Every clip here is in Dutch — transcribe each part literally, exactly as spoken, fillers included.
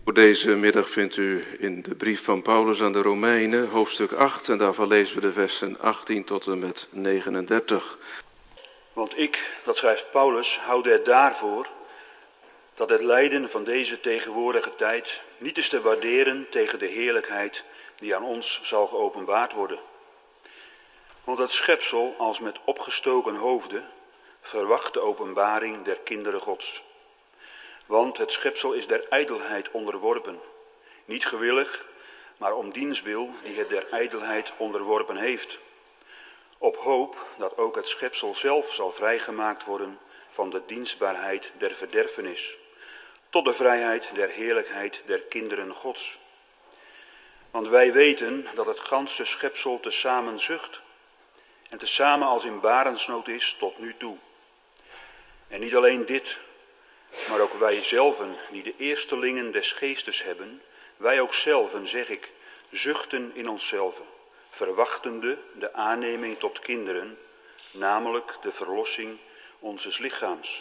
Voor deze middag vindt u in de brief van Paulus aan de Romeinen, hoofdstuk acht, en daarvan lezen we de versen achttien tot en met negenendertig. Want ik, dat schrijft Paulus, houde het daarvoor dat het lijden van deze tegenwoordige tijd niet is te waarderen tegen de heerlijkheid die aan ons zal geopenbaard worden. Want het schepsel als met opgestoken hoofden verwacht de openbaring der kinderen Gods. Want het schepsel is der ijdelheid onderworpen, niet gewillig, maar om diens wil die het der ijdelheid onderworpen heeft. Op hoop dat ook het schepsel zelf zal vrijgemaakt worden van de dienstbaarheid der verderfenis, tot de vrijheid der heerlijkheid der kinderen Gods. Want wij weten dat het ganse schepsel tezamen zucht en tezamen als in barensnood is tot nu toe. En niet alleen dit, maar ook wij zelven, die de eerstelingen des geestes hebben, wij ook zelven, zeg ik, zuchten in onszelven, verwachtende de aanneming tot kinderen, namelijk de verlossing onzes lichaams.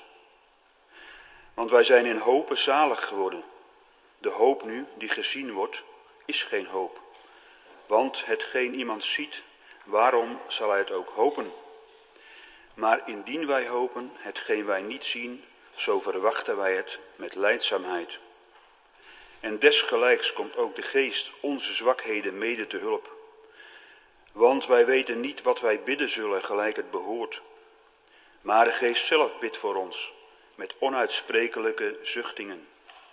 Want wij zijn in hope zalig geworden. De hoop nu, die gezien wordt, is geen hoop. Want hetgeen iemand ziet, waarom zal hij het ook hopen? Maar indien wij hopen, hetgeen wij niet zien, zo verwachten wij het met lijdzaamheid. En desgelijks komt ook de geest onze zwakheden mede te hulp. Want wij weten niet wat wij bidden zullen gelijk het behoort. Maar de geest zelf bidt voor ons, met onuitsprekelijke zuchtingen.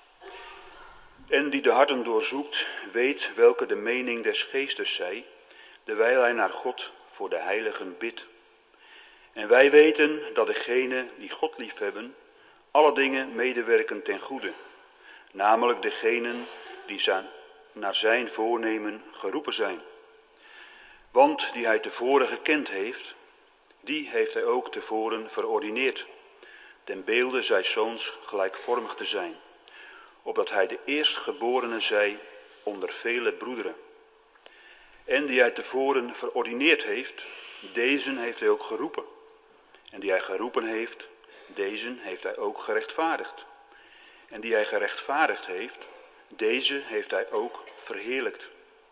En die de harten doorzoekt, weet welke de mening des geestes zij, dewijl hij naar God voor de heiligen bidt. En wij weten dat degenen die God liefhebben, alle dingen medewerken ten goede, namelijk degenen die zijn, naar zijn voornemen geroepen zijn. Want die hij tevoren gekend heeft, die heeft hij ook tevoren verordineerd, ten beelde zijns zoons gelijkvormig te zijn, opdat hij de eerstgeborene zij onder vele broederen. En die hij tevoren verordineerd heeft, dezen heeft hij ook geroepen. En die hij geroepen heeft, dezen heeft hij ook gerechtvaardigd. En die hij gerechtvaardigd heeft, deze heeft hij ook verheerlijkt.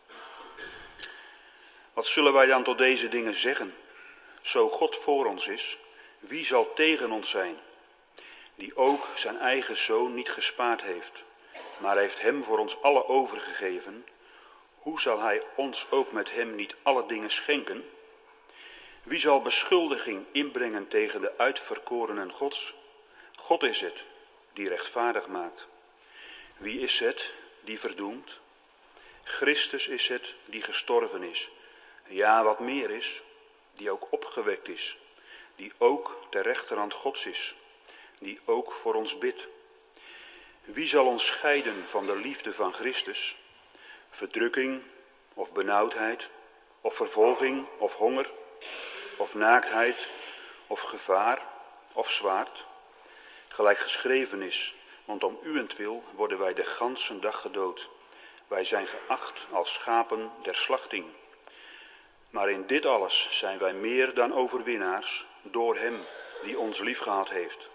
Wat zullen wij dan tot deze dingen zeggen? Zo God voor ons is, wie zal tegen ons zijn? Die ook zijn eigen zoon niet gespaard heeft, maar heeft hem voor ons allen overgegeven. Hoe zal hij ons ook met hem niet alle dingen schenken? Wie zal beschuldiging inbrengen tegen de uitverkorenen Gods? God is het, die rechtvaardig maakt. Wie is het, die verdoemt? Christus is het, die gestorven is. Ja, wat meer is, die ook opgewekt is, die ook ter rechterhand Gods is, die ook voor ons bidt. Wie zal ons scheiden van de liefde van Christus? Verdrukking of benauwdheid, of vervolging of honger, of naaktheid, of gevaar, of zwaard? Gelijk geschreven is, want om uwentwil worden wij de ganse dag gedood. Wij zijn geacht als schapen der slachting. Maar in dit alles zijn wij meer dan overwinnaars door hem die ons liefgehad heeft.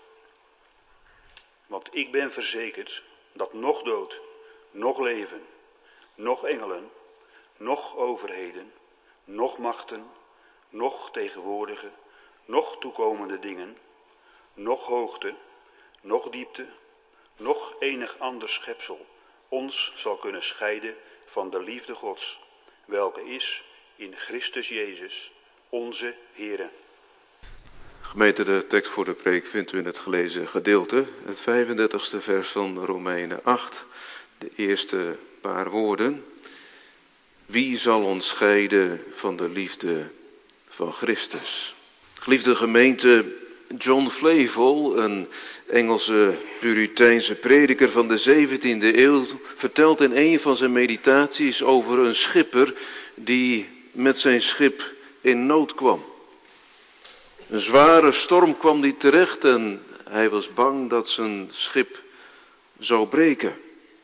Want ik ben verzekerd dat noch dood, noch leven, noch engelen, noch overheden, noch machten, noch tegenwoordige, noch toekomende dingen, noch hoogte, noch diepte, noch enig ander schepsel ons zal kunnen scheiden van de liefde Gods, welke is in Christus Jezus, onze Heere. Gemeente, de tekst voor de preek vindt u in het gelezen gedeelte, het vijfendertigste vers van Romeinen acht, de eerste paar woorden. Wie zal ons scheiden van de liefde van Christus? Geliefde gemeente, John Flavel, een Engelse Puriteinse prediker van de zeventiende eeuw, vertelt in een van zijn meditaties over een schipper die met zijn schip in nood kwam. Een zware storm kwam die terecht en hij was bang dat zijn schip zou breken.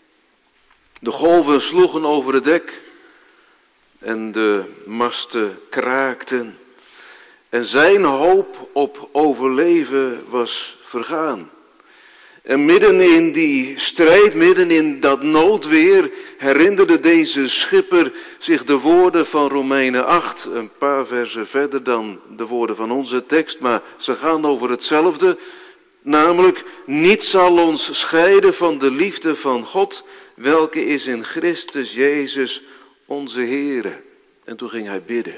De golven sloegen over het dek en de masten kraakten. En zijn hoop op overleven was vergaan. En midden in die strijd, midden in dat noodweer, herinnerde deze schipper zich de woorden van Romeinen acht. Een paar versen verder dan de woorden van onze tekst, maar ze gaan over hetzelfde. Namelijk, niets zal ons scheiden van de liefde van God, welke is in Christus Jezus onze Heere. En toen ging hij bidden.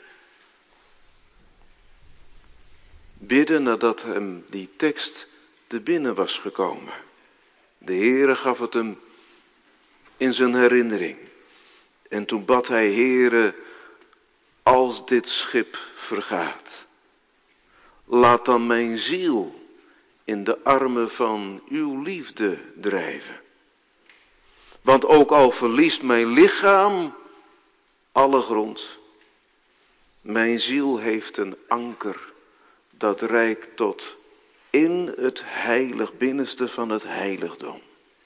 Bidden nadat hem die tekst te binnen was gekomen. De Heere gaf het hem in zijn herinnering. En toen bad hij: Heere, als dit schip vergaat, laat dan mijn ziel in de armen van uw liefde drijven. Want ook al verliest mijn lichaam alle grond, mijn ziel heeft een anker dat reikt tot in het heilig binnenste van het heiligdom.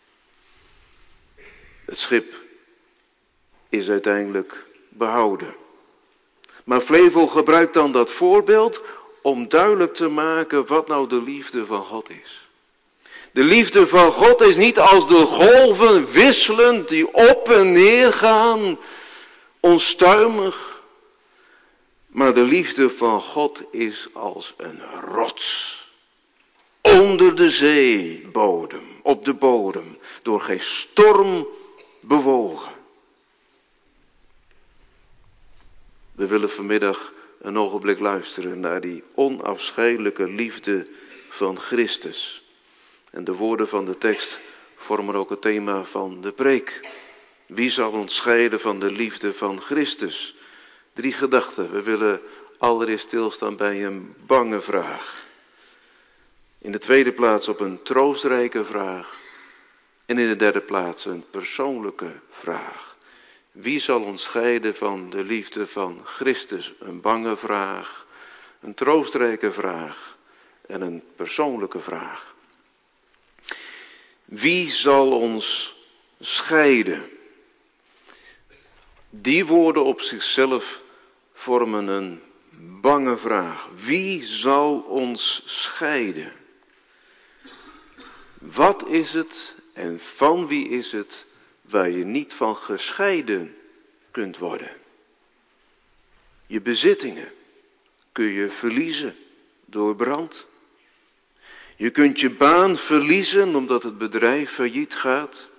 Het schip is uiteindelijk behouden. Maar Flevo gebruikt dan dat voorbeeld om duidelijk te maken wat nou de liefde van God is. De liefde van God is niet als de golven wisselend die op en neer gaan, onstuimig. Maar de liefde van God is als een rots. Onder de zeebodem, op de bodem, door geen storm bewogen. We willen vanmiddag een ogenblik luisteren naar die onafscheidelijke liefde van Christus. En de woorden van de tekst vormen ook het thema van de preek. Wie zal ons scheiden van de liefde van Christus? Drie gedachten. We willen allereerst stilstaan bij een bange vraag. In de tweede plaats op een troostrijke vraag. En in de derde plaats een persoonlijke vraag. Wie zal ons scheiden van de liefde van Christus? Een bange vraag, een troostrijke vraag en een persoonlijke vraag. Wie zal ons scheiden? Die woorden op zichzelf vormen een bange vraag. Wie zal ons scheiden? Wat is het en van wie is het waar je niet van gescheiden kunt worden? Je bezittingen kun je verliezen door brand. Je kunt je baan verliezen omdat het bedrijf failliet gaat.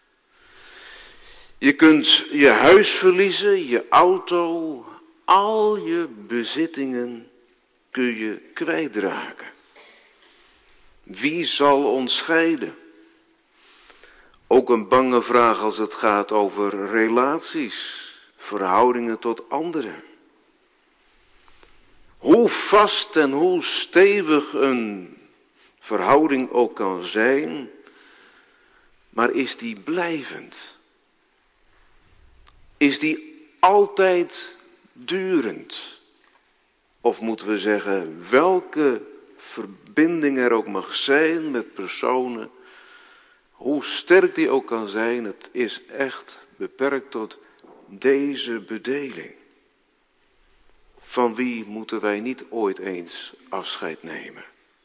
Je kunt je huis verliezen, je auto, al je bezittingen kun je kwijtraken. Wie zal ons scheiden? Ook een bange vraag als het gaat over relaties, verhoudingen tot anderen. Hoe vast en hoe stevig een verhouding ook kan zijn, maar is die blijvend? Is die altijd durend? Of moeten we zeggen, welke verbinding er ook mag zijn met personen, hoe sterk die ook kan zijn, het is echt beperkt tot deze bedeling. Van wie moeten wij niet ooit eens afscheid nemen?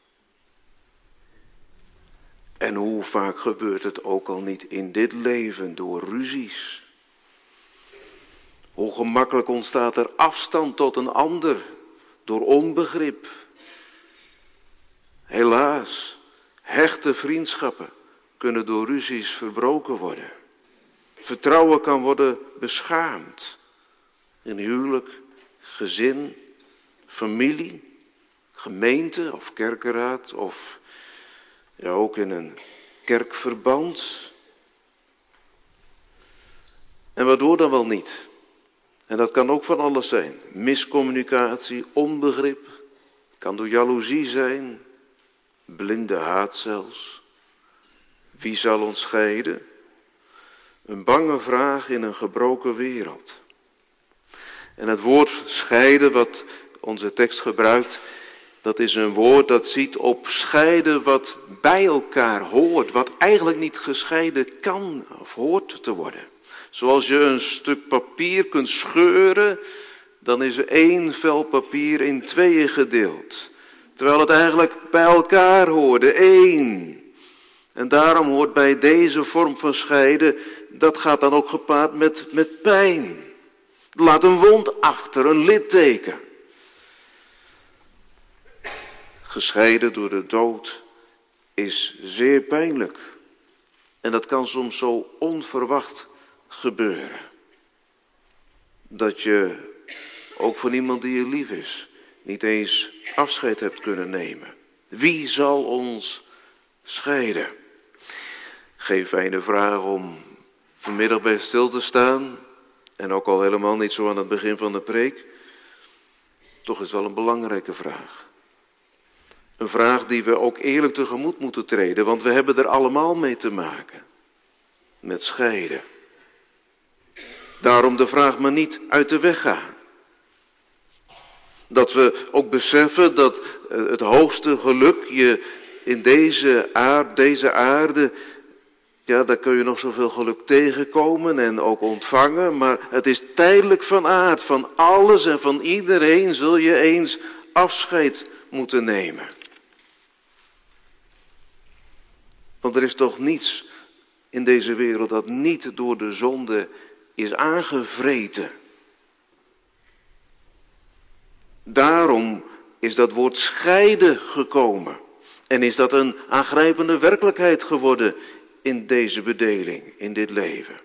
En hoe vaak gebeurt het ook al niet in dit leven door ruzies? Hoe gemakkelijk ontstaat er afstand tot een ander door onbegrip? Helaas, hechte vriendschappen kunnen door ruzies verbroken worden. Vertrouwen kan worden beschaamd. In huwelijk, gezin, familie, gemeente of kerkenraad of ja, ook in een kerkverband. En waardoor dan wel niet? En dat kan ook van alles zijn. Miscommunicatie, onbegrip, kan door jaloezie zijn, blinde haat zelfs. Wie zal ons scheiden? Een bange vraag in een gebroken wereld. En het woord scheiden wat onze tekst gebruikt, dat is een woord dat ziet op scheiden wat bij elkaar hoort. Wat eigenlijk niet gescheiden kan of hoort te worden. Zoals je een stuk papier kunt scheuren, dan is er één vel papier in tweeën gedeeld. Terwijl het eigenlijk bij elkaar hoorde, één. En daarom hoort bij deze vorm van scheiden, dat gaat dan ook gepaard met, met pijn. Laat een wond achter, een litteken. Gescheiden door de dood is zeer pijnlijk. En dat kan soms zo onverwacht gebeuren. Dat je ook van iemand die je lief is, niet eens afscheid hebt kunnen nemen. Wie zal ons scheiden? Geen fijne vraag om vanmiddag bij stil te staan. En ook al helemaal niet zo aan het begin van de preek. Toch is het wel een belangrijke vraag. Een vraag die we ook eerlijk tegemoet moeten treden. Want we hebben er allemaal mee te maken. Met scheiden. Daarom de vraag maar niet uit de weg gaan. Dat we ook beseffen dat het hoogste geluk je in deze aarde, deze aarde, ja, daar kun je nog zoveel geluk tegenkomen en ook ontvangen, maar het is tijdelijk van aard. Van alles en van iedereen zul je eens afscheid moeten nemen. Want er is toch niets in deze wereld dat niet door de zonde is aangevreten. Daarom is dat woord scheiden gekomen. En is dat een aangrijpende werkelijkheid geworden in deze bedeling, in dit leven.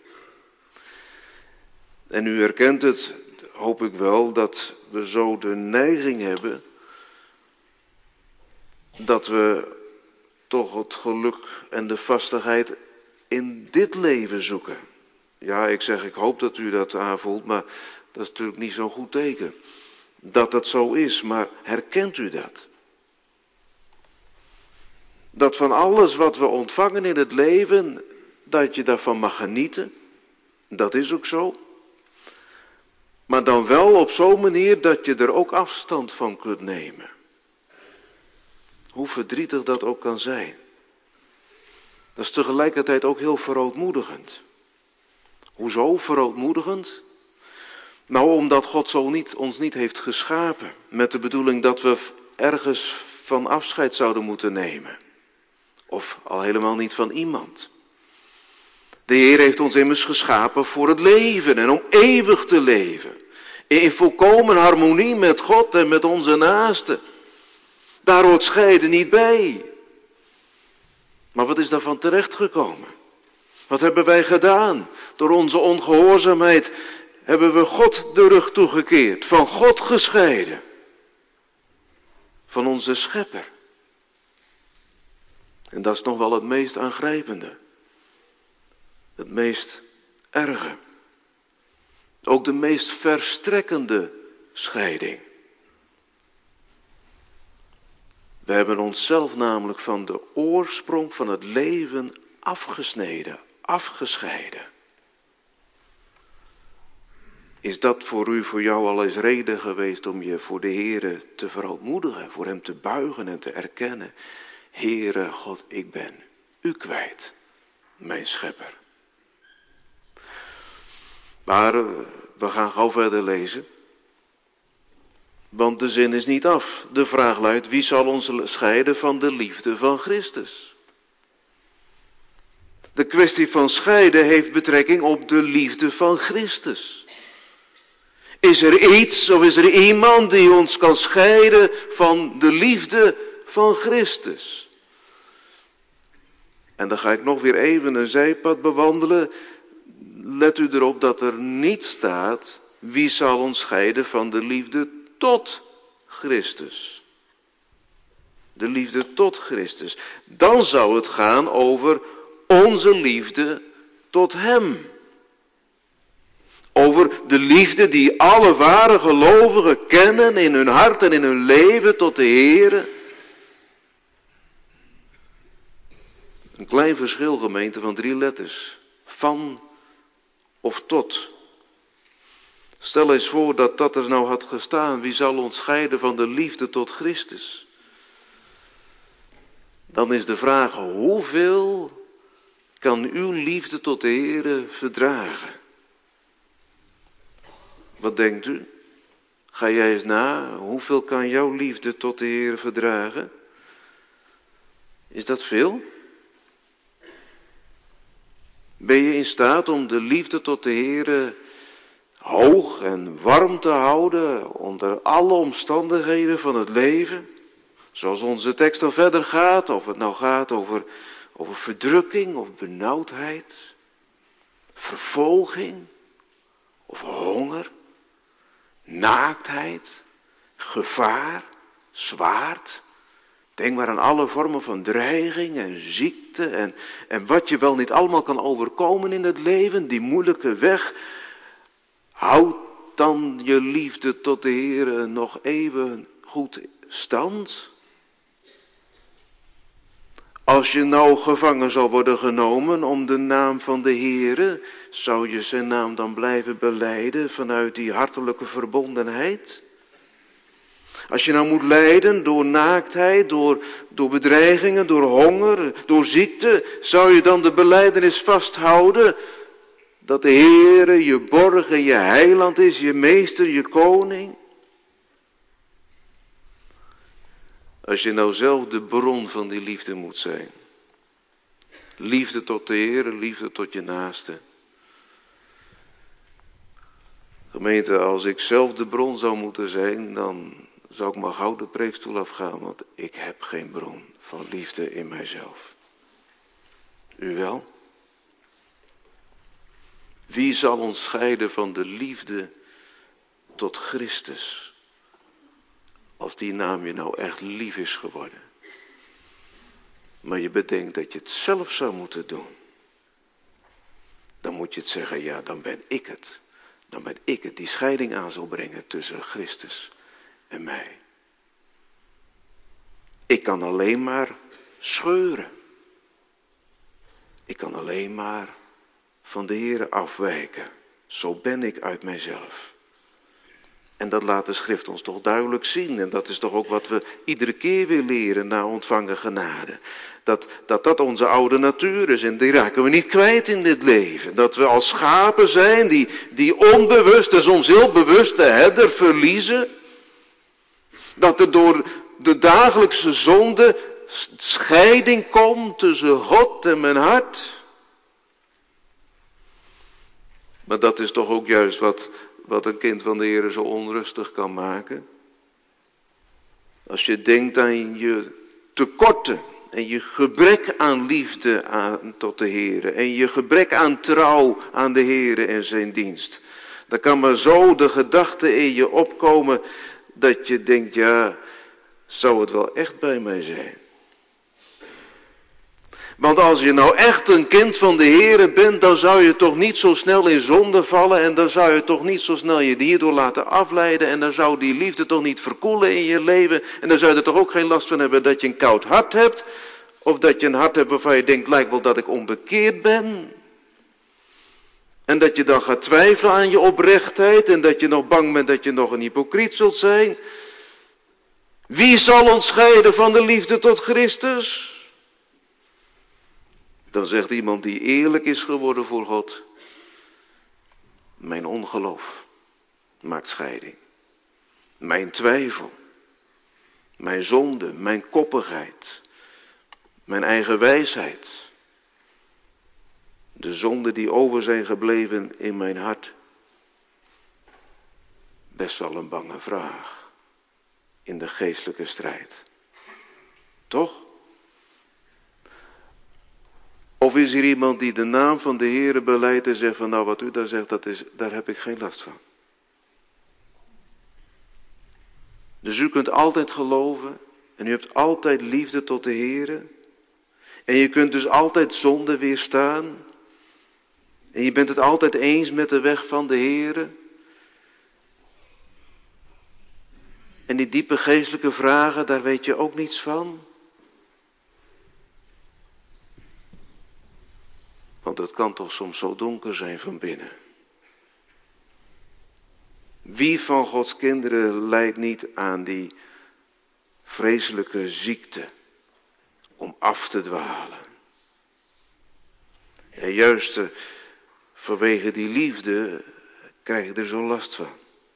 En u herkent het, hoop ik wel, dat we zo de neiging hebben dat we toch het geluk en de vastigheid in dit leven zoeken. Ja, ik zeg, ik hoop dat u dat aanvoelt, maar dat is natuurlijk niet zo'n goed teken. Dat dat zo is, maar herkent u dat? Dat van alles wat we ontvangen in het leven, dat je daarvan mag genieten. Dat is ook zo. Maar dan wel op zo'n manier dat je er ook afstand van kunt nemen. Hoe verdrietig dat ook kan zijn. Dat is tegelijkertijd ook heel verootmoedigend. Hoezo verootmoedigend? Nou, omdat God zo niet, ons niet heeft geschapen. Met de bedoeling dat we ergens van afscheid zouden moeten nemen. Of al helemaal niet van iemand. De Heer heeft ons immers geschapen voor het leven en om eeuwig te leven. In volkomen harmonie met God en met onze naasten. Daar hoort scheiden niet bij. Maar wat is daarvan terechtgekomen? Wat hebben wij gedaan? Door onze ongehoorzaamheid hebben we God de rug toegekeerd. Van God gescheiden. Van onze schepper. En dat is nog wel het meest aangrijpende. Het meest erge. Ook de meest verstrekkende scheiding. We hebben onszelf namelijk van de oorsprong van het leven afgesneden, afgescheiden. Is dat voor u, voor jou al eens reden geweest om je voor de Heere te verootmoedigen, voor hem te buigen en te erkennen? Heere God, ik ben u kwijt, mijn schepper. Maar we gaan gauw verder lezen. Want de zin is niet af. De vraag luidt, wie zal ons scheiden van de liefde van Christus? De kwestie van scheiden heeft betrekking op de liefde van Christus. Is er iets of is er iemand die ons kan scheiden van de liefde van Christus? En dan ga ik nog weer even een zijpad bewandelen. Let u erop dat er niet staat, wie zal ons scheiden van de liefde tot Christus. De liefde tot Christus. Dan zou het gaan over onze liefde tot Hem. Over de liefde die alle ware gelovigen kennen in hun hart en in hun leven tot de Heere. Een klein verschil, gemeente, van drie letters. Van of tot. Stel eens voor dat dat er nou had gestaan. Wie zal ons scheiden van de liefde tot Christus? Dan is de vraag, hoeveel kan uw liefde tot de Heere verdragen? Wat denkt u? Ga jij eens na, hoeveel kan jouw liefde tot de Heere verdragen? Is dat veel? Ben je in staat om de liefde tot de Heere hoog en warm te houden onder alle omstandigheden van het leven? Zoals onze tekst al verder gaat, of het nou gaat over, over verdrukking of benauwdheid, vervolging of honger, naaktheid, gevaar, zwaard. Denk maar aan alle vormen van dreiging en ziekte en, en wat je wel niet allemaal kan overkomen in het leven, die moeilijke weg. Houd dan je liefde tot de Heere nog even goed stand. Als je nou gevangen zou worden genomen om de naam van de Heere, zou je zijn naam dan blijven belijden vanuit die hartelijke verbondenheid? Als je nou moet lijden door naaktheid, door, door bedreigingen, door honger, door ziekte, zou je dan de belijdenis vasthouden dat de Heere je borg en je heiland is, je meester, je koning? Als je nou zelf de bron van die liefde moet zijn. Liefde tot de Heere, liefde tot je naaste. Gemeente, als ik zelf de bron zou moeten zijn, dan zou ik maar gauw de preekstoel afgaan, want ik heb geen bron van liefde in mijzelf. U wel? Wie zal ons scheiden van de liefde tot Christus? Als die naam je nou echt lief is geworden. Maar je bedenkt dat je het zelf zou moeten doen. Dan moet je het zeggen, ja, dan ben ik het. Dan ben ik het die scheiding aan zal brengen tussen Christus en mij. Ik kan alleen maar scheuren. Ik kan alleen maar van de Heere afwijken. Zo ben ik uit mijzelf. En dat laat de schrift ons toch duidelijk zien. En dat is toch ook wat we iedere keer weer leren na ontvangen genade. Dat, dat dat onze oude natuur is en die raken we niet kwijt in dit leven. Dat we als schapen zijn die, die onbewust en soms heel bewust de herder verliezen. Dat er door de dagelijkse zonde scheiding komt tussen God en mijn hart. Maar dat is toch ook juist wat, wat een kind van de Heere zo onrustig kan maken. Als je denkt aan je tekorten en je gebrek aan liefde aan, tot de Heere. En je gebrek aan trouw aan de Heere en zijn dienst. Dan kan maar zo de gedachte in je opkomen dat je denkt, ja, zou het wel echt bij mij zijn? Want als je nou echt een kind van de Heere bent, dan zou je toch niet zo snel in zonde vallen en dan zou je toch niet zo snel je hierdoor laten afleiden en dan zou die liefde toch niet verkoelen in je leven en dan zou je er toch ook geen last van hebben dat je een koud hart hebt of dat je een hart hebt waarvan je denkt, lijkt wel dat ik onbekeerd ben. En dat je dan gaat twijfelen aan je oprechtheid en dat je nog bang bent dat je nog een hypocriet zult zijn. Wie zal ons scheiden van de liefde tot Christus? Dan zegt iemand die eerlijk is geworden voor God, mijn ongeloof maakt scheiding. Mijn twijfel, mijn zonde, mijn koppigheid, mijn eigen wijsheid. De zonden die over zijn gebleven in mijn hart. Best wel een bange vraag in de geestelijke strijd. Toch? Of is hier iemand die de naam van de Heere belijdt en zegt van nou wat u daar zegt, dat is, daar heb ik geen last van. Dus u kunt altijd geloven en u hebt altijd liefde tot de Heere. En je kunt dus altijd zonde weerstaan. En je bent het altijd eens met de weg van de Heere. En die diepe geestelijke vragen, daar weet je ook niets van. Want het kan toch soms zo donker zijn van binnen. Wie van Gods kinderen lijdt niet aan die vreselijke ziekte om af te dwalen? En juist vanwege die liefde krijg je er zo last van.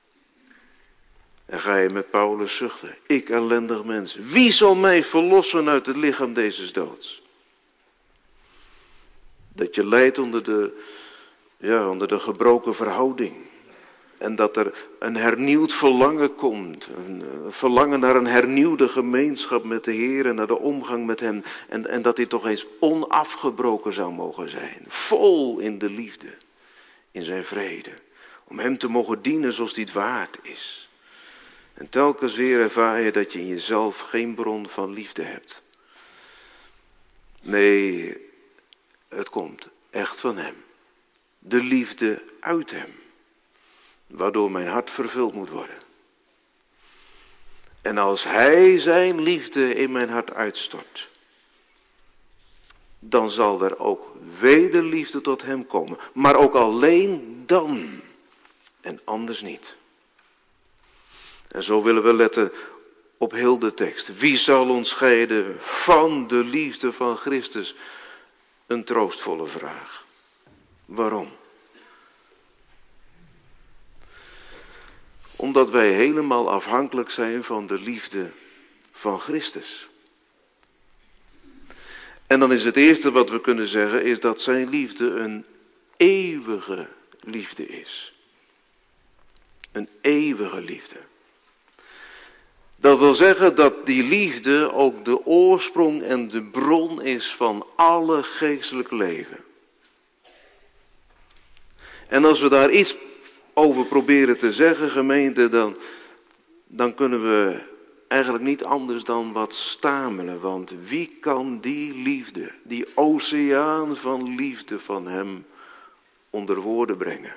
En ga je met Paulus zuchten. Ik ellendig mens, wie zal mij verlossen uit het lichaam deze doods? Dat je lijdt onder de, ja, onder de gebroken verhouding. En dat er een hernieuwd verlangen komt. Een verlangen naar een hernieuwde gemeenschap met de Heer en naar de omgang met Hem. En, en dat die toch eens onafgebroken zou mogen zijn. Vol in de liefde. In zijn vrede. Om Hem te mogen dienen zoals die het waard is. En telkens weer ervaar je dat je in jezelf geen bron van liefde hebt. Nee, het komt echt van Hem. De liefde uit Hem. Waardoor mijn hart vervuld moet worden. En als Hij zijn liefde in mijn hart uitstort. Dan zal er ook wederliefde tot Hem komen. Maar ook alleen dan. En anders niet. En zo willen we letten op heel de tekst. Wie zal ons scheiden van de liefde van Christus? Een troostvolle vraag. Waarom? Omdat wij helemaal afhankelijk zijn van de liefde van Christus. En dan is het eerste wat we kunnen zeggen, is dat zijn liefde een eeuwige liefde is. Een eeuwige liefde. Dat wil zeggen dat die liefde ook de oorsprong en de bron is van alle geestelijk leven. En als we daar iets over proberen te zeggen, gemeente, dan, dan kunnen we eigenlijk niet anders dan wat stamelen. Want wie kan die liefde, die oceaan van liefde van Hem, onder woorden brengen?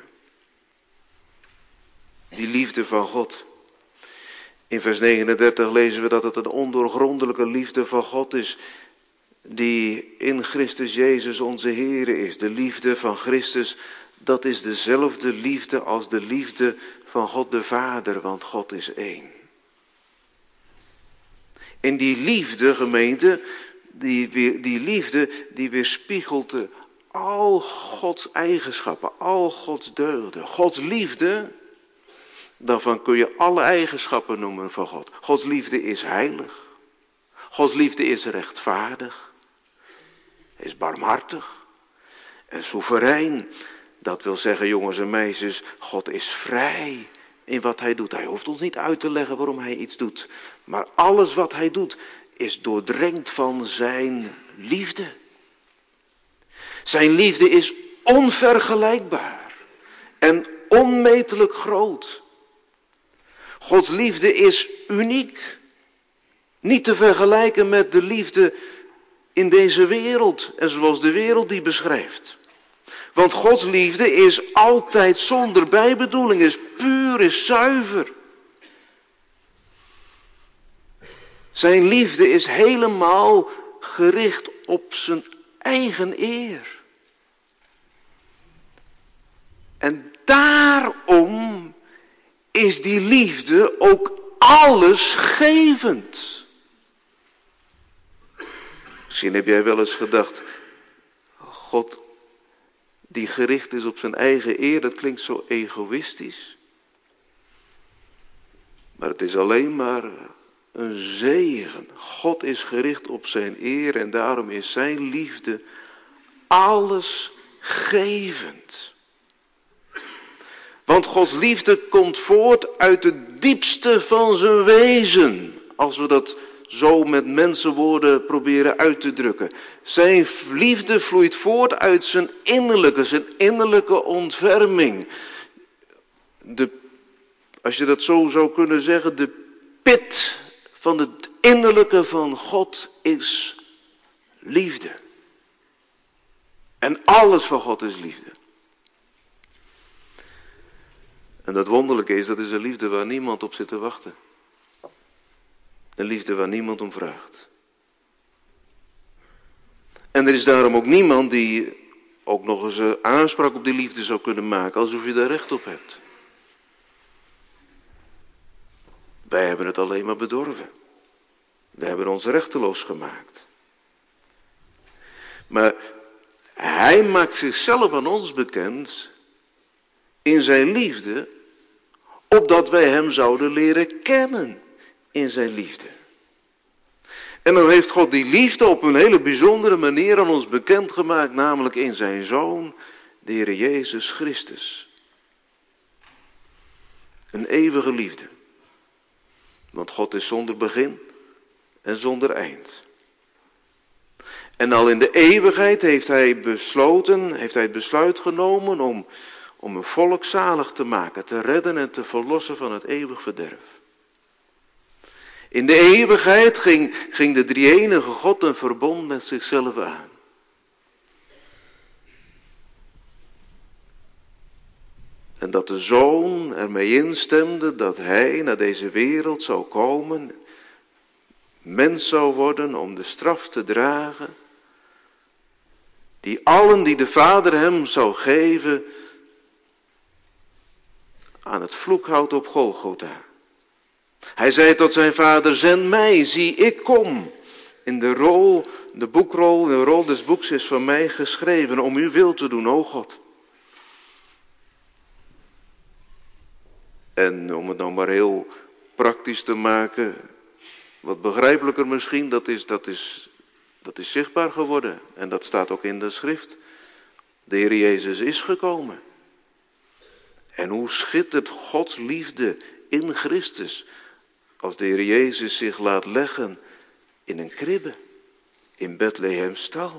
Die liefde van God. In vers negenendertig lezen we dat het een ondoorgrondelijke liefde van God is, die in Christus Jezus onze Heer is. De liefde van Christus, dat is dezelfde liefde als de liefde van God de Vader, want God is één. En die liefde, gemeente, die, die liefde, die weerspiegelt al Gods eigenschappen, al Gods deugden. Gods liefde, daarvan kun je alle eigenschappen noemen van God. Gods liefde is heilig. Gods liefde is rechtvaardig. Is barmhartig. En soeverein. Dat wil zeggen, jongens en meisjes, God is vrij in wat Hij doet. Hij hoeft ons niet uit te leggen waarom Hij iets doet. Maar alles wat Hij doet is doordrenkt van zijn liefde. Zijn liefde is onvergelijkbaar en onmetelijk groot. Gods liefde is uniek. Niet te vergelijken met de liefde in deze wereld en zoals de wereld die beschrijft. Want Gods liefde is altijd zonder bijbedoeling, is puur, is zuiver. Zijn liefde is helemaal gericht op zijn eigen eer. En daarom is die liefde ook allesgevend. Misschien heb jij wel eens gedacht, God die gericht is op zijn eigen eer, dat klinkt zo egoïstisch. Maar het is alleen maar een zegen. God is gericht op zijn eer en daarom is zijn liefde allesgevend. Want Gods liefde komt voort uit het diepste van zijn wezen. Als we dat zo met mensenwoorden proberen uit te drukken. Zijn liefde vloeit voort uit zijn innerlijke, zijn innerlijke ontferming. De, als je dat zo zou kunnen zeggen, de pit van het innerlijke van God is liefde. En alles van God is liefde. En dat wonderlijke is, dat is een liefde waar niemand op zit te wachten. Een liefde waar niemand om vraagt. En er is daarom ook niemand die ook nog eens een aanspraak op die liefde zou kunnen maken, alsof je daar recht op hebt. Wij hebben het alleen maar bedorven. We hebben ons rechteloos gemaakt. Maar Hij maakt zichzelf aan ons bekend in zijn liefde, opdat wij Hem zouden leren kennen in zijn liefde. En dan heeft God die liefde op een hele bijzondere manier aan ons bekendgemaakt, namelijk in zijn Zoon, de Heer Jezus Christus. Een eeuwige liefde. Want God is zonder begin en zonder eind. En al in de eeuwigheid heeft hij besloten, heeft hij het besluit genomen om, om een volk zalig te maken, te redden en te verlossen van het eeuwig verderf. In de eeuwigheid ging, ging de drie-enige God een verbond met zichzelf aan. En dat de Zoon ermee instemde dat hij naar deze wereld zou komen, mens zou worden om de straf te dragen, die allen die de Vader hem zou geven aan het vloekhout op Golgotha. Hij zei tot zijn vader, zend mij, zie ik kom. In de rol, de boekrol, de rol des boeks is van mij geschreven om uw wil te doen, o God. En om het nou maar heel praktisch te maken, wat begrijpelijker misschien, dat is, dat is, dat is zichtbaar geworden. En dat staat ook in de schrift. De Heer Jezus is gekomen. En hoe schittert Gods liefde in Christus, als de Heer Jezus zich laat leggen in een kribbe, in Bethlehem stal.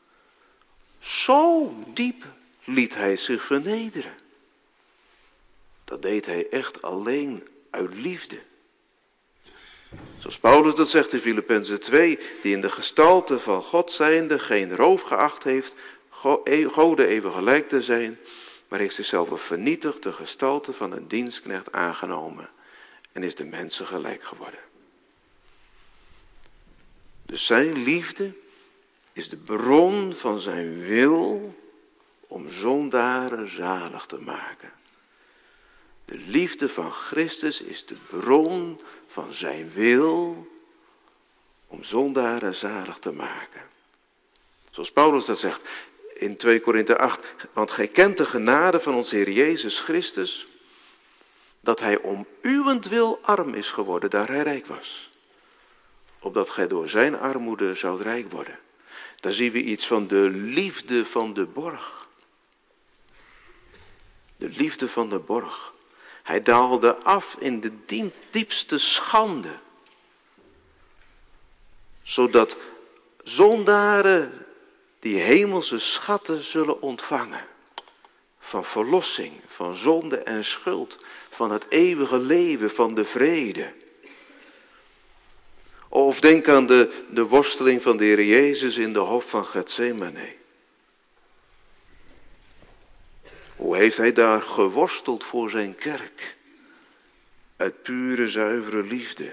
Zo diep liet hij zich vernederen. Dat deed hij echt alleen uit liefde. Zoals Paulus dat zegt in Filippenzen twee, die in de gestalte van God zijnde geen roof geacht heeft, Gode even gelijk te zijn, maar heeft zichzelf vernietigd, de gestalte van een dienstknecht aangenomen en is de mensen gelijk geworden. Dus zijn liefde is de bron van zijn wil om zondaren zalig te maken. De liefde van Christus is de bron van zijn wil om zondaren zalig te maken. Zoals Paulus dat zegt in twee Korinthe acht. Want gij kent de genade van onze Heer Jezus Christus, dat hij om uwentwil arm is geworden, daar hij rijk was. Opdat gij door zijn armoede zoudt rijk worden. Daar zien we iets van de liefde van de borg. De liefde van de borg. Hij daalde af in de diepste schande. Zodat zondaren die hemelse schatten zullen ontvangen. Van verlossing, van zonde en schuld. Van het eeuwige leven, van de vrede. Of denk aan de, de worsteling van de Heer Jezus in de hof van Getsemane. Hoe heeft hij daar geworsteld voor zijn kerk? Uit pure, zuivere liefde.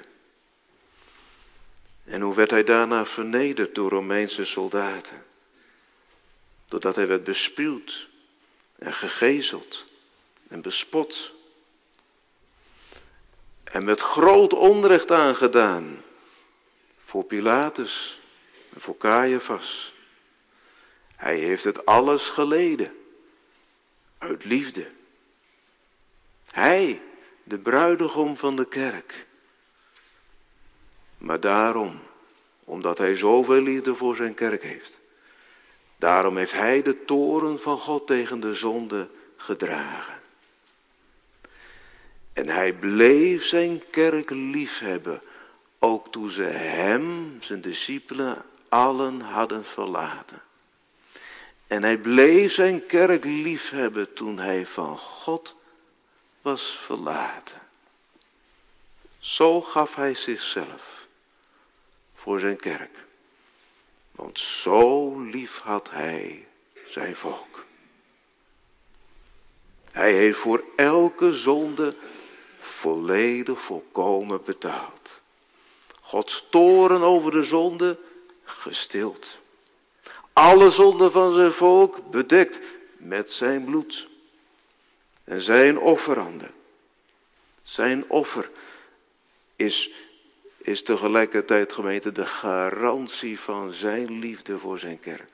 En hoe werd hij daarna vernederd door Romeinse soldaten? Doordat hij werd bespuwd en gegezeld en bespot. En met groot onrecht aangedaan. Voor Pilatus en voor Caiaphas. Hij heeft het alles geleden. Uit liefde. Hij, de bruidegom van de kerk. Maar daarom, omdat hij zoveel liefde voor zijn kerk heeft. Daarom heeft hij de toorn van God tegen de zonde gedragen. En hij bleef zijn kerk liefhebben. Ook toen ze hem, zijn discipelen, allen hadden verlaten. En hij bleef zijn kerk liefhebben toen hij van God was verlaten. Zo gaf hij zichzelf voor zijn kerk. Want zo lief had hij zijn volk. Hij heeft voor elke zonde volledig volkomen betaald. Gods toorn over de zonde gestild. Alle zonden van zijn volk bedekt met zijn bloed. En zijn offeranden. Zijn offer is, is tegelijkertijd, gemeente, de garantie van zijn liefde voor zijn kerk.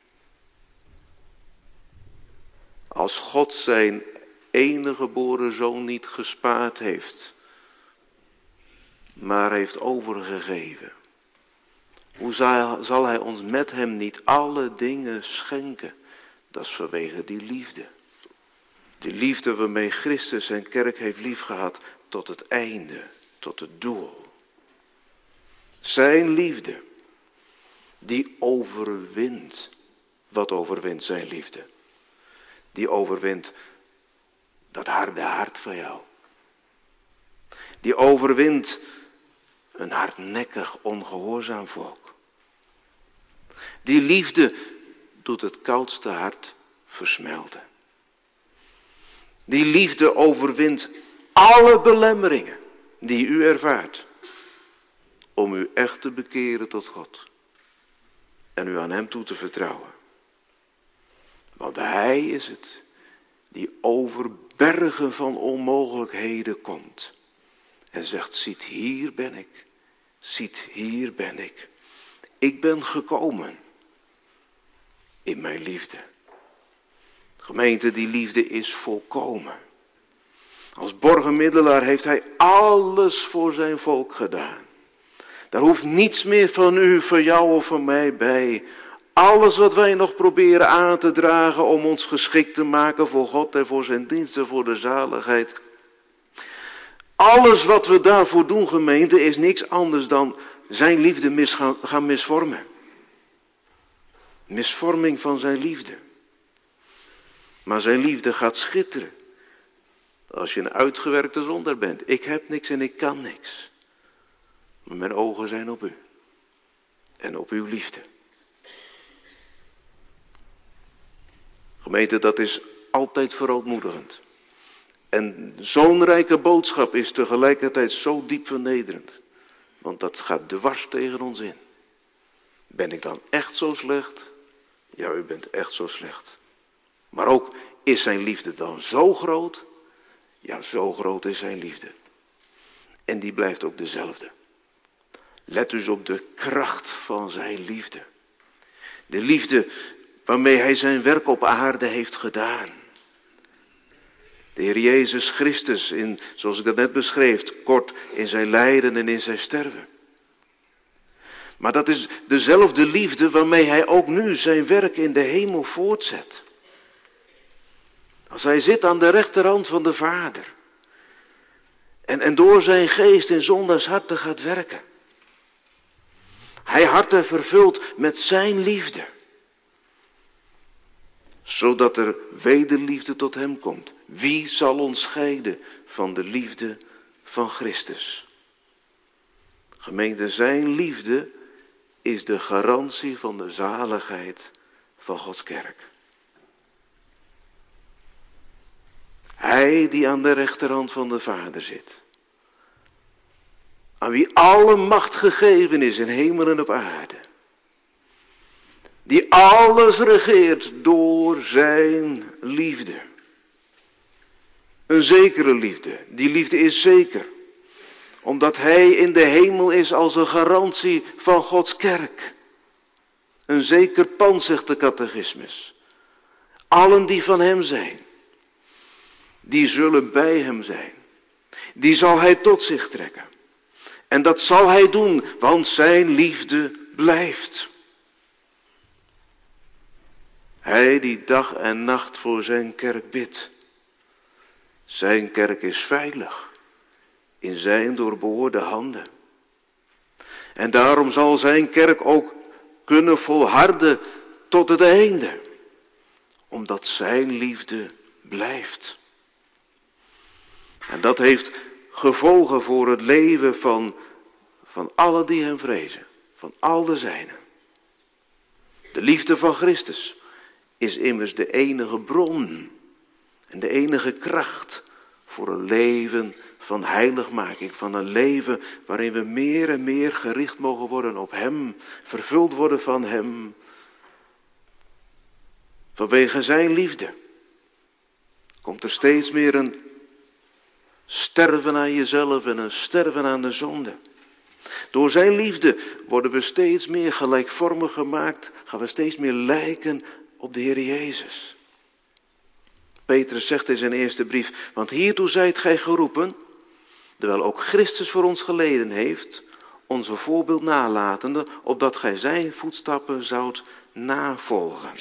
Als God zijn enige geboren zoon niet gespaard heeft, maar heeft overgegeven. Hoe zal, zal hij ons met hem niet alle dingen schenken? Dat is vanwege die liefde. Die liefde waarmee Christus zijn kerk heeft liefgehad tot het einde, tot het doel. Zijn liefde, die overwint. Wat overwint zijn liefde? Die overwint dat harde hart van jou. Die overwint een hardnekkig, ongehoorzaam volk. Die liefde doet het koudste hart versmelten. Die liefde overwint alle belemmeringen die u ervaart. Om u echt te bekeren tot God. En u aan hem toe te vertrouwen. Want hij is het die over bergen van onmogelijkheden komt. En zegt, ziet hier ben ik. Ziet hier ben ik. Ik ben gekomen. In mijn liefde. Gemeente, die liefde is volkomen. Als borgenmiddelaar heeft hij alles voor zijn volk gedaan. Daar hoeft niets meer van u, van jou of van mij bij. Alles wat wij nog proberen aan te dragen om ons geschikt te maken voor God en voor zijn diensten, voor de zaligheid. Alles wat we daarvoor doen, gemeente, is niks anders dan zijn liefde mis gaan, gaan misvormen. Misvorming van zijn liefde. Maar zijn liefde gaat schitteren. Als je een uitgewerkte zondaar bent. Ik heb niks en ik kan niks. Maar mijn ogen zijn op u. En op uw liefde. Gemeente, dat is altijd verootmoedigend. En zo'n rijke boodschap is tegelijkertijd zo diep vernederend. Want dat gaat dwars tegen ons in. Ben ik dan echt zo slecht? Ja, u bent echt zo slecht. Maar ook, is zijn liefde dan zo groot? Ja, zo groot is zijn liefde. En die blijft ook dezelfde. Let dus op de kracht van zijn liefde. De liefde waarmee hij zijn werk op aarde heeft gedaan. De Heer Jezus Christus, in, zoals ik dat net beschreef, kort in zijn lijden en in zijn sterven. Maar dat is dezelfde liefde waarmee hij ook nu zijn werk in de hemel voortzet. Als hij zit aan de rechterhand van de Vader. En, en door zijn geest in zondaars harten gaat werken. Hij harten vervult met zijn liefde. Zodat er wederliefde tot hem komt. Wie zal ons scheiden van de liefde van Christus? Gemeente, zijn liefde is de garantie van de zaligheid van Gods kerk. Hij die aan de rechterhand van de Vader zit. Aan wie alle macht gegeven is in hemel en op aarde. Die alles regeert door zijn liefde. Een zekere liefde. Die liefde is zeker. Omdat hij in de hemel is als een garantie van Gods kerk. Een zeker pand, zegt de catechismus. Allen die van hem zijn. Die zullen bij hem zijn. Die zal hij tot zich trekken. En dat zal hij doen, want zijn liefde blijft. Hij die dag en nacht voor zijn kerk bidt. Zijn kerk is veilig. In zijn doorboorde handen. En daarom zal zijn kerk ook kunnen volharden tot het einde. Omdat zijn liefde blijft. En dat heeft gevolgen voor het leven van, van allen die hem vrezen. Van al de zijnen. De liefde van Christus is immers de enige bron. En de enige kracht voor een leven van heiligmaking. Van een leven waarin we meer en meer gericht mogen worden op hem. Vervuld worden van hem. Vanwege zijn liefde. Komt er steeds meer een sterven aan jezelf en een sterven aan de zonde. Door zijn liefde worden we steeds meer gelijkvormig gemaakt. Gaan we steeds meer lijken op de Heer Jezus. Petrus zegt in zijn eerste brief. Want hiertoe zijt gij geroepen. Terwijl ook Christus voor ons geleden heeft. onze voorbeeld nalatende, opdat gij zijn voetstappen zoudt navolgen.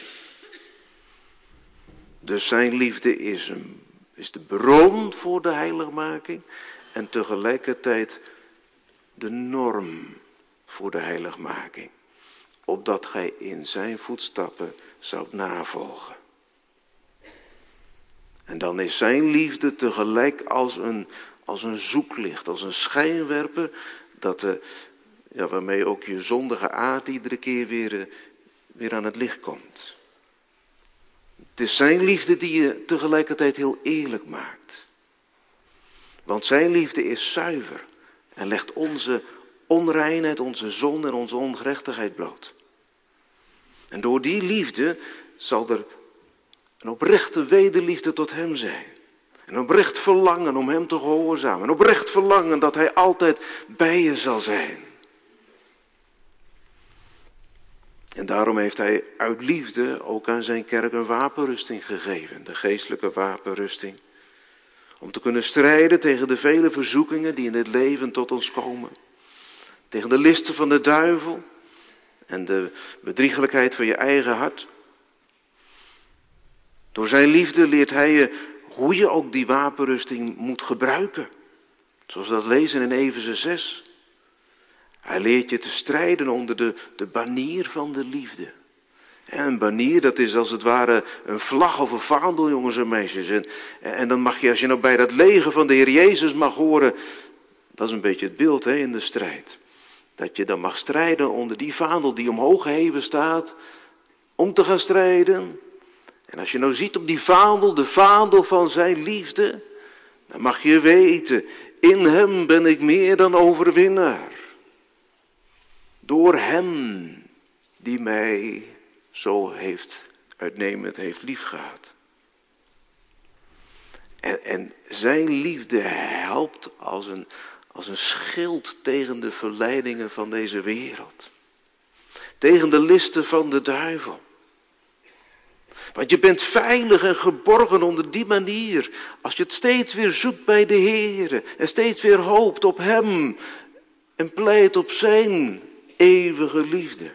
Dus zijn liefde is, een, is de bron voor de heiligmaking en tegelijkertijd de norm voor de heiligmaking. Opdat gij in zijn voetstappen zoudt navolgen. En dan is zijn liefde tegelijk als een, als een zoeklicht, als een schijnwerper, dat de, ja, waarmee ook je zondige aard iedere keer weer, weer aan het licht komt. Het is zijn liefde die je tegelijkertijd heel eerlijk maakt. Want zijn liefde is zuiver en legt onze onreinheid, onze zonde en onze ongerechtigheid bloot. En door die liefde zal er een oprechte wederliefde tot hem zijn. Een oprecht verlangen om hem te gehoorzamen. Een oprecht verlangen dat hij altijd bij je zal zijn. En daarom heeft hij uit liefde ook aan zijn kerk een wapenrusting gegeven. De geestelijke wapenrusting. Om te kunnen strijden tegen de vele verzoekingen die in het leven tot ons komen. Tegen de listen van de duivel. En de bedriegelijkheid van je eigen hart. Door zijn liefde leert hij je hoe je ook die wapenrusting moet gebruiken. Zoals we dat lezen in Efeze zes. Hij leert je te strijden onder de, de banier van de liefde. En een banier, dat is als het ware een vlag of een vaandel, jongens en meisjes. En, en dan mag je, als je nou bij dat leger van de Heer Jezus mag horen, dat is een beetje het beeld hè, in de strijd. Dat je dan mag strijden onder die vaandel die omhoog geheven staat, om te gaan strijden. En als je nou ziet op die vaandel, de vaandel van zijn liefde, dan mag je weten, in hem ben ik meer dan overwinnaar. Door hem die mij zo heeft uitnemend heeft liefgehad. En, en zijn liefde helpt als een, als een schild tegen de verleidingen van deze wereld. Tegen de listen van de duivel. Want je bent veilig en geborgen onder die manier. Als je het steeds weer zoekt bij de Heer. En steeds weer hoopt op hem. En pleit op zijn eeuwige liefde.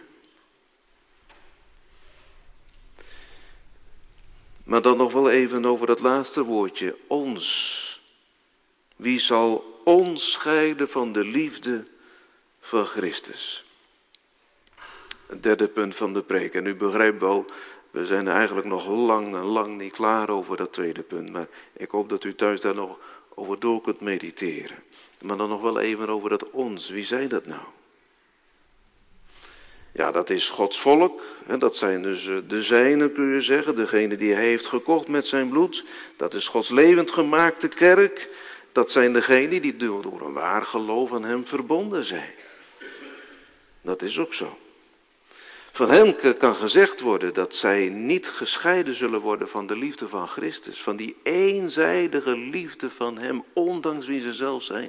Maar dan nog wel even over dat laatste woordje. Ons. Wie zal ons scheiden van de liefde van Christus? Het derde punt van de preek. En u begrijpt wel, we zijn eigenlijk nog lang en lang niet klaar over dat tweede punt. Maar ik hoop dat u thuis daar nog over door kunt mediteren. Maar dan nog wel even over dat ons. Wie zijn dat nou? Ja, dat is Gods volk. Dat zijn dus de zijnen, kun je zeggen. Degene die hij heeft gekocht met zijn bloed. Dat is Gods levend gemaakte kerk. Dat zijn degenen die door een waar geloof aan hem verbonden zijn. Dat is ook zo. Van hen kan gezegd worden dat zij niet gescheiden zullen worden van de liefde van Christus. Van die eenzijdige liefde van hem, ondanks wie ze zelf zijn.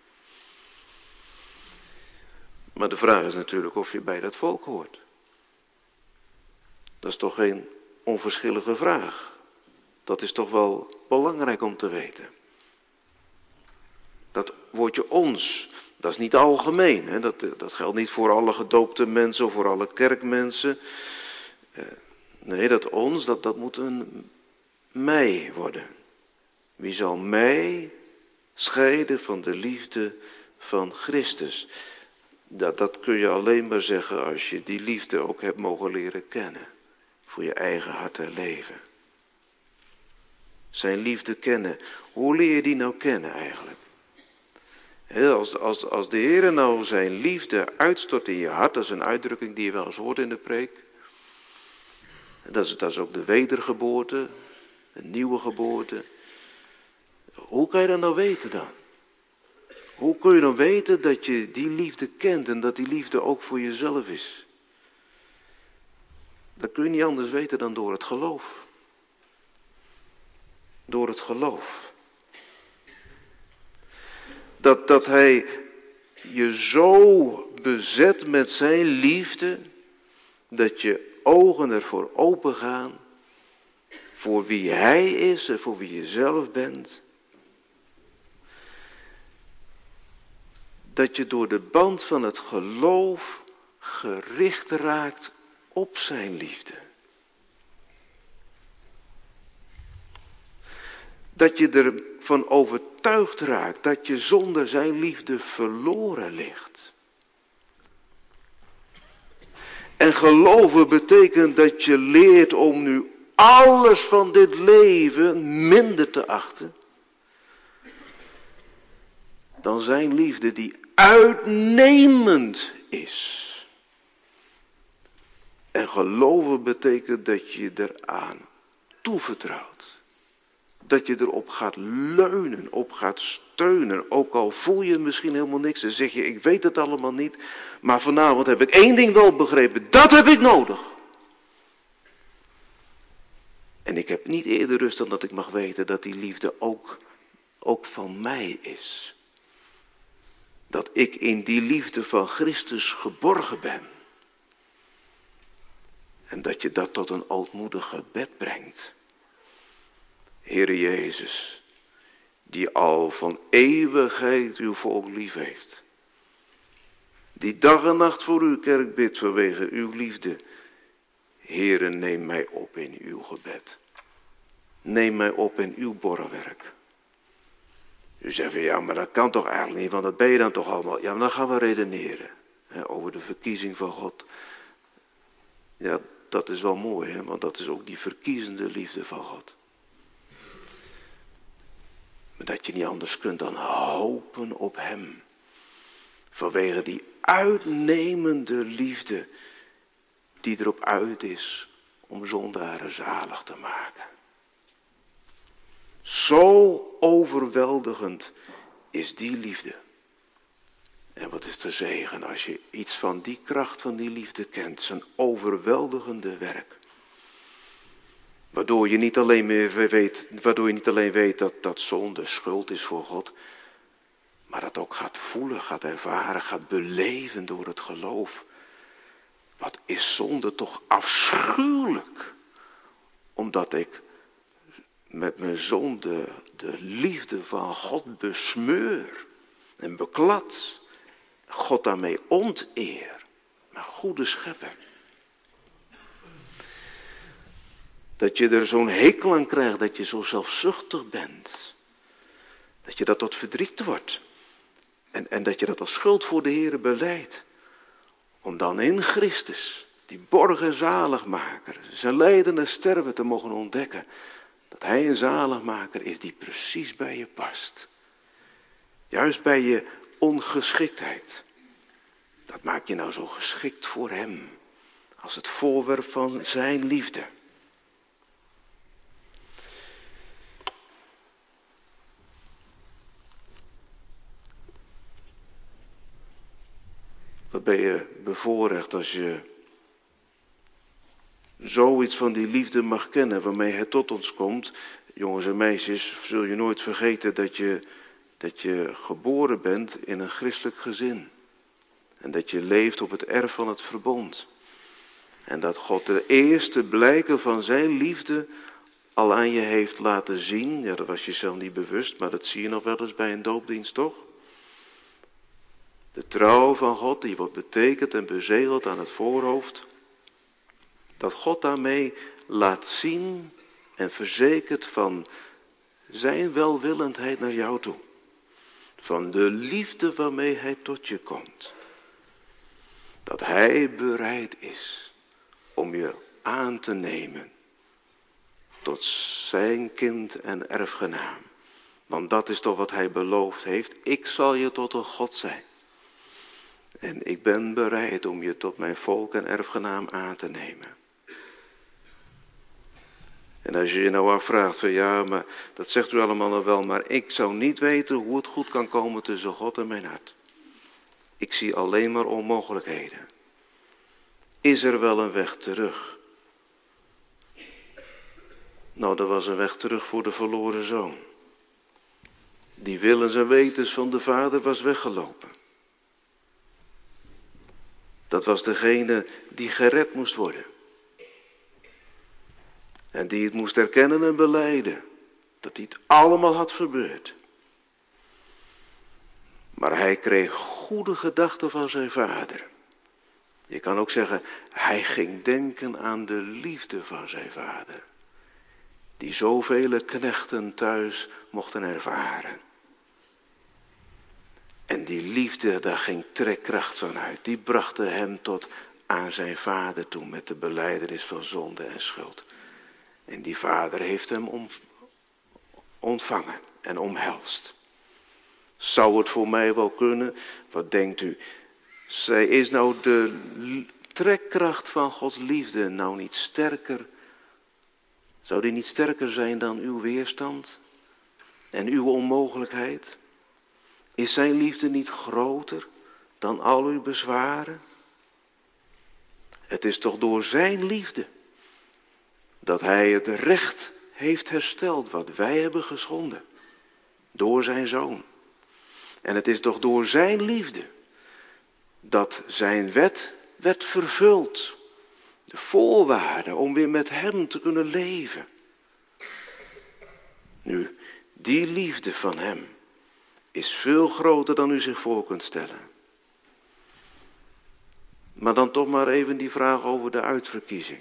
Maar de vraag is natuurlijk of je bij dat volk hoort. Dat is toch geen onverschillige vraag. Dat is toch wel belangrijk om te weten. Dat woordje ons, dat is niet algemeen. Hè? Dat, dat geldt niet voor alle gedoopte mensen of voor alle kerkmensen. Nee, dat ons, dat, dat moet een mij worden. Wie zal mij scheiden van de liefde van Christus? Dat, dat kun je alleen maar zeggen als je die liefde ook hebt mogen leren kennen. Voor je eigen hart en leven. Zijn liefde kennen. Hoe leer je die nou kennen eigenlijk? He, als, als, als de Heer nou zijn liefde uitstort in je hart. Dat is een uitdrukking die je wel eens hoort in de preek. Dat is, dat is ook de wedergeboorte. Een nieuwe geboorte. Hoe kan je dat nou weten dan? Hoe kun je dan weten dat je die liefde kent en dat die liefde ook voor jezelf is? Dat kun je niet anders weten dan door het geloof. Door het geloof. Dat, dat hij je zo bezet met zijn liefde, dat je ogen ervoor open gaan, voor wie hij is en voor wie je zelf bent. dat je door de band van het geloof gericht raakt op zijn liefde. Dat je ervan overtuigd raakt dat je zonder zijn liefde verloren ligt. En geloven betekent dat je leert om nu alles van dit leven minder te achten dan zijn liefde die uitnemend is. En geloven betekent dat je eraan toevertrouwt. Dat je erop gaat leunen, op gaat steunen. Ook al voel je misschien helemaal niks en zeg je, ik weet het allemaal niet. Maar vanavond heb ik één ding wel begrepen, dat heb ik nodig. En ik heb niet eerder rust dan dat ik mag weten dat die liefde ook, ook van mij is. Dat ik in die liefde van Christus geborgen ben. En dat je dat tot een ootmoedig gebed brengt. Heere Jezus, die al van eeuwigheid uw volk lief heeft. Die dag en nacht voor uw kerk bidt vanwege uw liefde. Heere, neem mij op in uw gebed. Neem mij op in uw borgwerk. U zegt van ja, maar dat kan toch eigenlijk niet, want dat ben je dan toch allemaal. Ja, maar dan gaan we redeneren hè, over de verkiezing van God. Ja, dat is wel mooi, hè, want dat is ook die verkiezende liefde van God. Maar dat je niet anders kunt dan hopen op hem. Vanwege die uitnemende liefde die erop uit is om zondaren zalig te maken. Zo overweldigend is die liefde. En wat is de zegen als je iets van die kracht van die liefde kent. Zijn overweldigende werk. Waardoor je niet alleen meer weet, waardoor je niet alleen weet dat, dat zonde schuld is voor God. Maar dat ook gaat voelen, gaat ervaren, gaat beleven door het geloof. Wat is zonde toch afschuwelijk. Omdat ik met mijn zonde de liefde van God besmeur en beklad. God daarmee onteer. Maar goede schepper. Dat je er zo'n hekel aan krijgt, dat je zo zelfzuchtig bent. Dat je dat tot verdriet wordt. En, en dat je dat als schuld voor de Heere belijdt. Om dan in Christus, die borg en zaligmaker, zijn lijden en sterven te mogen ontdekken. Dat hij een zaligmaker is die precies bij je past. Juist bij je ongeschiktheid. Dat maakt je nou zo geschikt voor hem. Als het voorwerp van zijn liefde. Wat ben je bevoorrecht als je zoiets van die liefde mag kennen waarmee hij tot ons komt. Jongens en meisjes, zul je nooit vergeten dat je, dat je geboren bent in een christelijk gezin. En dat je leeft op het erf van het verbond. En dat God de eerste blijken van zijn liefde al aan je heeft laten zien. Ja, dat was je zelf niet bewust, maar dat zie je nog wel eens bij een doopdienst, toch? De trouw van God, die wordt betekend en bezegeld aan het voorhoofd. Dat God daarmee laat zien en verzekert van zijn welwillendheid naar jou toe. Van de liefde waarmee hij tot je komt. Dat hij bereid is om je aan te nemen tot zijn kind en erfgenaam. Want dat is toch wat hij beloofd heeft. Ik zal je tot een God zijn. En ik ben bereid om je tot mijn volk en erfgenaam aan te nemen. En als je je nou afvraagt van ja, maar dat zegt u allemaal nog wel, maar ik zou niet weten hoe het goed kan komen tussen God en mijn hart. Ik zie alleen maar onmogelijkheden. Is er wel een weg terug? Nou, er was een weg terug voor de verloren zoon. Die willens en wetens van de vader was weggelopen. Dat was degene die gered moest worden. En die het moest erkennen en belijden. Dat hij het allemaal had verbeurd. Maar hij kreeg goede gedachten van zijn vader. Je kan ook zeggen, hij ging denken aan de liefde van zijn vader. Die zoveel knechten thuis mochten ervaren. En die liefde, daar ging trekkracht van uit. Die bracht hem tot aan zijn vader toe met de belijdenis van zonde en schuld. En die vader heeft hem om, ontvangen en omhelst. Zou het voor mij wel kunnen? Wat denkt u? Zij is nou de trekkracht van Gods liefde nou niet sterker? Zou die niet sterker zijn dan uw weerstand en uw onmogelijkheid? Is zijn liefde niet groter dan al uw bezwaren? Het is toch door zijn liefde dat hij het recht heeft hersteld wat wij hebben geschonden. Door zijn zoon. En het is toch door zijn liefde dat zijn wet werd vervuld. De voorwaarde om weer met hem te kunnen leven. Nu, die liefde van hem is veel groter dan u zich voor kunt stellen. Maar dan toch maar even die vraag over de uitverkiezing.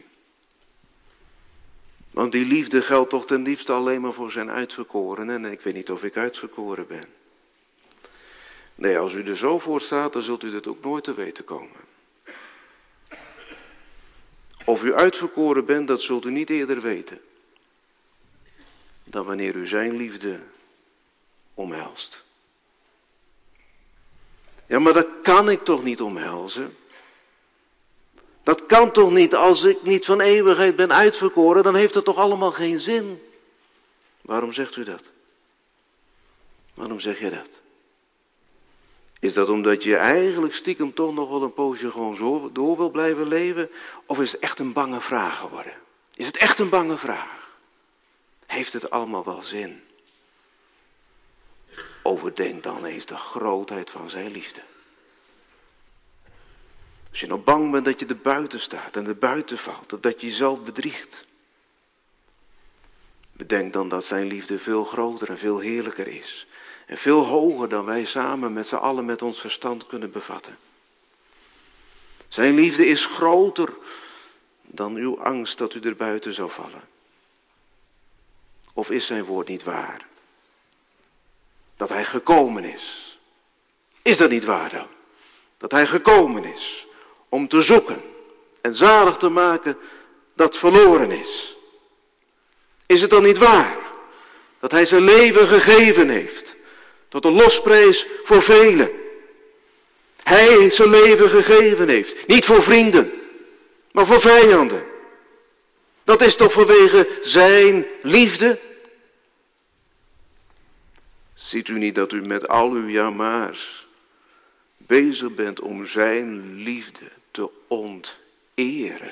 Want die liefde geldt toch ten diepste alleen maar voor zijn uitverkorenen. En ik weet niet of ik uitverkoren ben. Nee, als u er zo voor staat, dan zult u dat ook nooit te weten komen. Of u uitverkoren bent, dat zult u niet eerder weten. Dan wanneer u zijn liefde omhelst. Ja, maar dat kan ik toch niet omhelzen? Dat kan toch niet, als ik niet van eeuwigheid ben uitverkoren, dan heeft het toch allemaal geen zin? Waarom zegt u dat? Waarom zeg je dat? Is dat omdat je eigenlijk stiekem toch nog wel een poosje gewoon zo door wil blijven leven? Of is het echt een bange vraag geworden? Is het echt een bange vraag? Heeft het allemaal wel zin? Overdenk dan eens de grootheid van zijn liefde. Als je nou bang bent dat je er buiten staat en er buiten valt, dat je jezelf bedriegt. Bedenk dan dat zijn liefde veel groter en veel heerlijker is. En veel hoger dan wij samen met z'n allen met ons verstand kunnen bevatten. Zijn liefde is groter dan uw angst dat u er buiten zou vallen. Of is zijn woord niet waar? Dat hij gekomen is. Is dat niet waar dan? Dat hij gekomen is om te zoeken en zalig te maken dat verloren is. Is het dan niet waar dat hij zijn leven gegeven heeft tot een losprijs voor velen? Hij zijn leven gegeven heeft, niet voor vrienden, maar voor vijanden. Dat is toch vanwege zijn liefde? Ziet u niet dat u met al uw ja-maars bezig bent om zijn liefde te onteren?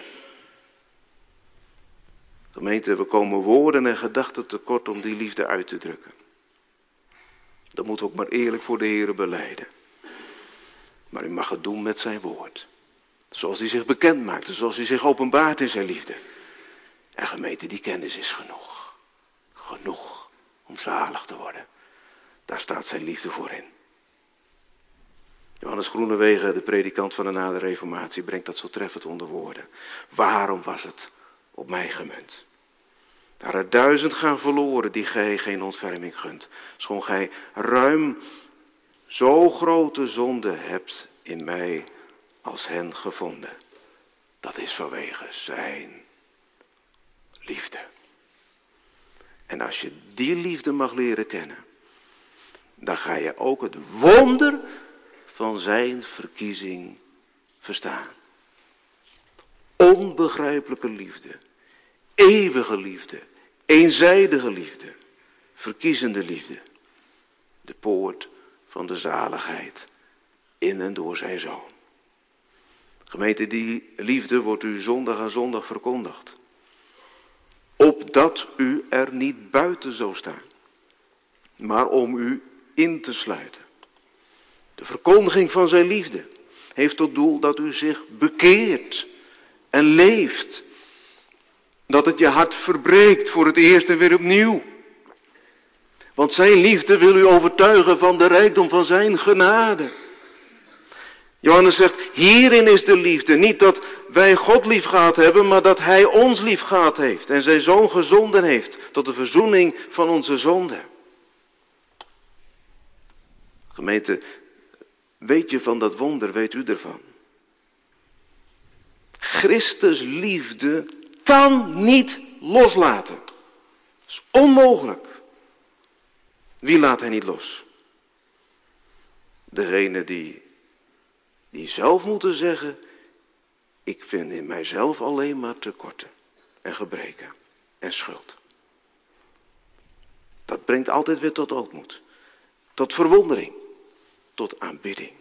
Gemeente, we komen woorden en gedachten tekort om die liefde uit te drukken. Dat moeten we ook maar eerlijk voor de Heere belijden. Maar u mag het doen met zijn woord. Zoals hij zich bekend maakt, zoals hij zich openbaart in zijn liefde. En gemeente, die kennis is genoeg. Genoeg om zalig te worden. Daar staat zijn liefde voor in. Johannes Groenewegen, de predikant van de nade reformatie, brengt dat zo treffend onder woorden. Waarom was het op mij gemunt? Daar er duizend gaan verloren die gij geen ontferming gunt. Schoon gij ruim zo grote zonde hebt in mij als hen gevonden. Dat is vanwege zijn liefde. En als je die liefde mag leren kennen, dan ga je ook het wonder van zijn verkiezing verstaan. Onbegrijpelijke liefde, eeuwige liefde, eenzijdige liefde, verkiezende liefde. De poort van de zaligheid in en door zijn zoon. Gemeente, die liefde wordt u zondag aan zondag verkondigd. Opdat u er niet buiten zou staan, maar om u in te sluiten. De verkondiging van zijn liefde heeft tot doel dat u zich bekeert en leeft. Dat het je hart verbreekt voor het eerst en weer opnieuw. Want zijn liefde wil u overtuigen van de rijkdom van zijn genade. Johannes zegt, hierin is de liefde. Niet dat wij God lief gehad hebben, maar dat hij ons lief gehad heeft. En zijn zoon gezonden heeft tot de verzoening van onze zonden. Gemeente, weet je van dat wonder, weet u ervan? Christus liefde kan niet loslaten. Dat is onmogelijk. Wie laat hij niet los? Degene die, die zelf moeten zeggen, ik vind in mijzelf alleen maar tekorten en gebreken en schuld. Dat brengt altijd weer tot ootmoed, tot verwondering, tot aanbidding.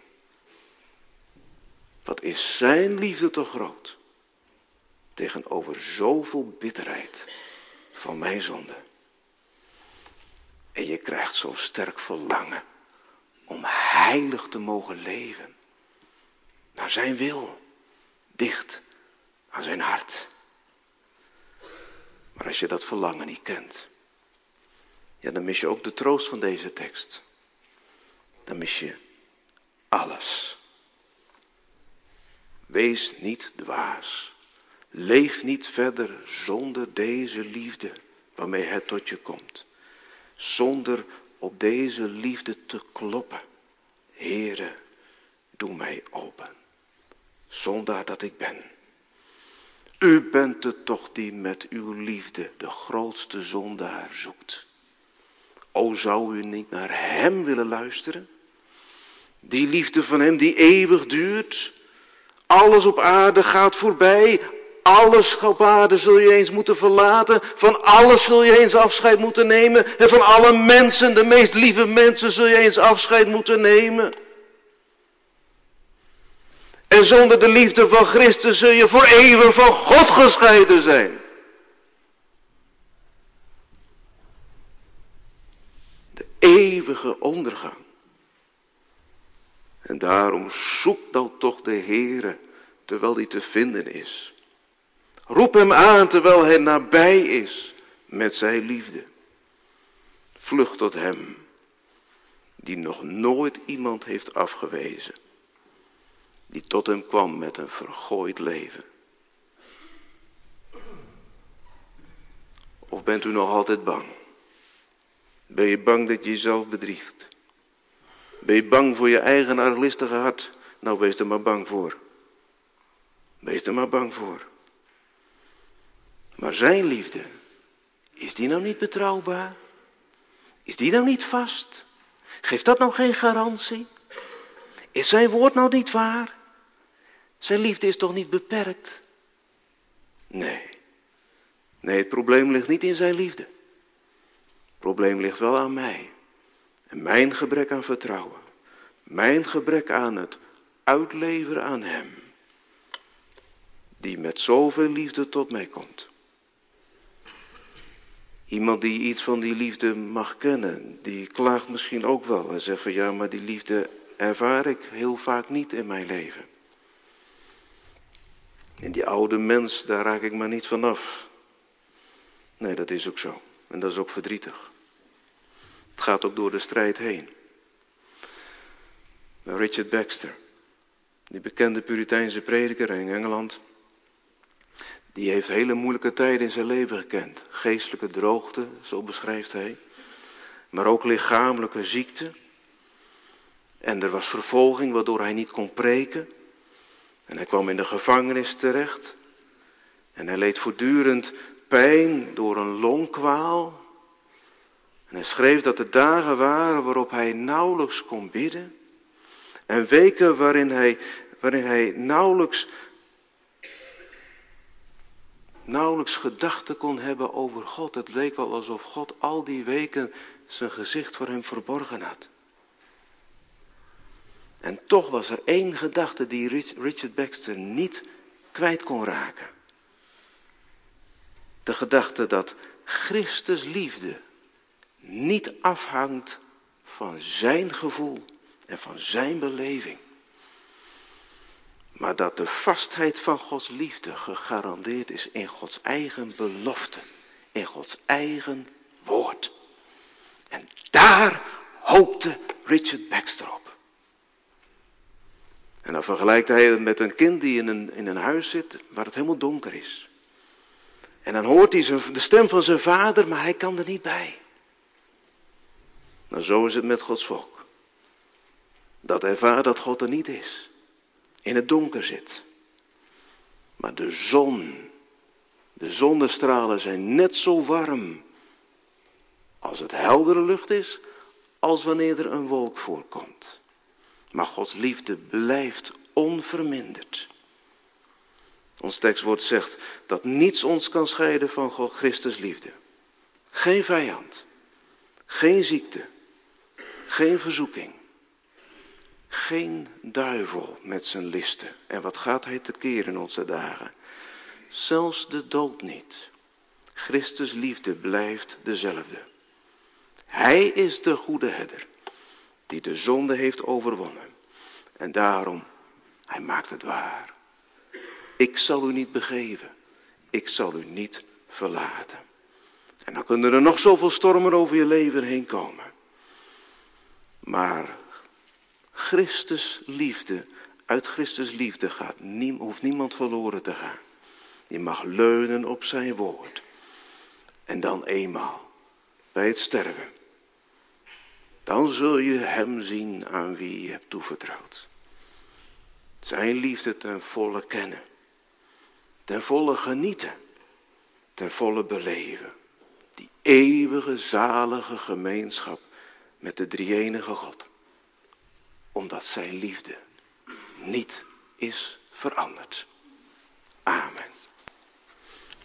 Wat is zijn liefde toch groot tegenover zoveel bitterheid van mijn zonde. En je krijgt zo'n sterk verlangen om heilig te mogen leven. Naar zijn wil. Dicht aan zijn hart. Maar als je dat verlangen niet kent. Ja, dan mis je ook de troost van deze tekst. Dan mis je alles. Wees niet dwaas. Leef niet verder zonder deze liefde waarmee hij tot je komt. Zonder op deze liefde te kloppen. Heere, doe mij open. Zondaar dat ik ben. U bent het toch die met uw liefde de grootste zondaar zoekt. O, zou u niet naar hem willen luisteren? Die liefde van hem die eeuwig duurt. Alles op aarde gaat voorbij. Alles op aarde zul je eens moeten verlaten. Van alles zul je eens afscheid moeten nemen. En van alle mensen, de meest lieve mensen, zul je eens afscheid moeten nemen. En zonder de liefde van Christus zul je voor eeuwig van God gescheiden zijn. De eeuwige ondergang. En daarom zoek dan toch de Heere terwijl hij te vinden is. Roep hem aan terwijl hij nabij is met zijn liefde. Vlucht tot hem die nog nooit iemand heeft afgewezen. Die tot hem kwam met een vergooid leven. Of bent u nog altijd bang? Ben je bang dat je jezelf bedriegt? Ben je bang voor je eigen arglistige hart? Nou, wees er maar bang voor. Wees er maar bang voor. Maar zijn liefde, is die nou niet betrouwbaar? Is die nou niet vast? Geeft dat nou geen garantie? Is zijn woord nou niet waar? Zijn liefde is toch niet beperkt? Nee. Nee, het probleem ligt niet in zijn liefde. Het probleem ligt wel aan mij. En mijn gebrek aan vertrouwen. Mijn gebrek aan het uitleveren aan hem. Die met zoveel liefde tot mij komt. Iemand die iets van die liefde mag kennen, die klaagt misschien ook wel en zegt van ja, maar die liefde ervaar ik heel vaak niet in mijn leven. En die oude mens, daar raak ik maar niet vanaf. Nee, dat is ook zo. En dat is ook verdrietig. Het gaat ook door de strijd heen. Maar Richard Baxter, die bekende Puriteinse prediker in Engeland, die heeft hele moeilijke tijden in zijn leven gekend. Geestelijke droogte, zo beschrijft hij. Maar ook lichamelijke ziekte. En er was vervolging waardoor hij niet kon preken. En hij kwam in de gevangenis terecht. En hij leed voortdurend pijn door een longkwaal. En hij schreef dat er dagen waren waarop hij nauwelijks kon bidden. En weken waarin hij, waarin hij nauwelijks, nauwelijks gedachten kon hebben over God. Het leek wel alsof God al die weken zijn gezicht voor hem verborgen had. En toch was er één gedachte die Richard Baxter niet kwijt kon raken. De gedachte dat Christus liefde niet afhangt van zijn gevoel en van zijn beleving. Maar dat de vastheid van Gods liefde gegarandeerd is in Gods eigen belofte. In Gods eigen woord. En hoopte Richard Baxter op. En dan vergelijkt hij het met een kind die in een, in een huis zit waar het helemaal donker is. En dan hoort hij zijn, de stem van zijn vader, maar hij kan er niet bij. Nou, zo is het met Gods volk. Dat ervaart dat God er niet is. In het donker zit. Maar de zon, de zonnestralen zijn net zo warm als het heldere lucht is, als wanneer er een wolk voorkomt. Maar Gods liefde blijft onverminderd. Ons tekstwoord zegt dat niets ons kan scheiden van God, Christus liefde. Geen vijand, geen ziekte, geen verzoeking, geen duivel met zijn listen. En wat gaat hij tekeer in onze dagen? Zelfs de dood niet. Christus liefde blijft dezelfde. Hij is de goede herder die de zonde heeft overwonnen. En daarom, hij maakt het waar. Ik zal u niet begeven. Ik zal u niet verlaten. En dan kunnen er nog zoveel stormen over je leven heen komen. Maar Christus liefde, uit Christus liefde gaat, hoeft niemand verloren te gaan. Je mag leunen op zijn woord. En dan eenmaal, bij het sterven, dan zul je hem zien aan wie je hebt toevertrouwd. Zijn liefde ten volle kennen. Ten volle genieten. Ten volle beleven. Die eeuwige, zalige gemeenschap met de drie-enige God. Omdat zijn liefde niet is veranderd. Amen.